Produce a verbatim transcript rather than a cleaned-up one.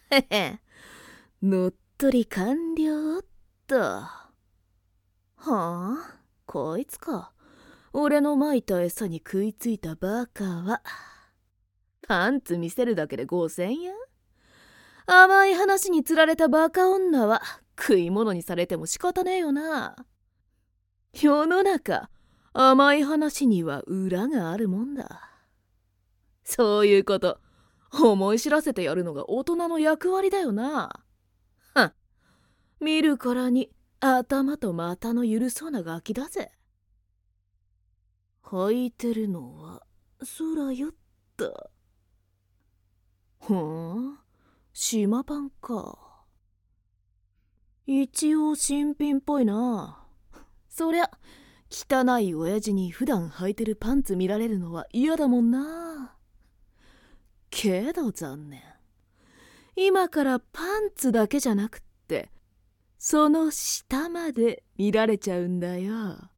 へへ、乗っ取り完了っと。はあ、こいつか。俺の撒いた餌に食いついたバカは。パンツ見せるだけでごせんえん？甘い話に釣られたバカ女は食い物にされても仕方ねえよな。世の中、甘い話には裏があるもんだ。そういうこと思い知らせてやるのが大人の役割だよな。はっ、見るからに頭と股の緩そうなガキだぜ。履いてるのは空よった。ほん、島パンか。一応新品っぽいな。そりゃ汚い親父に普段履いてるパンツ見られるのは嫌だもんな。けど残念、今からパンツだけじゃなくってその下まで見られちゃうんだよ。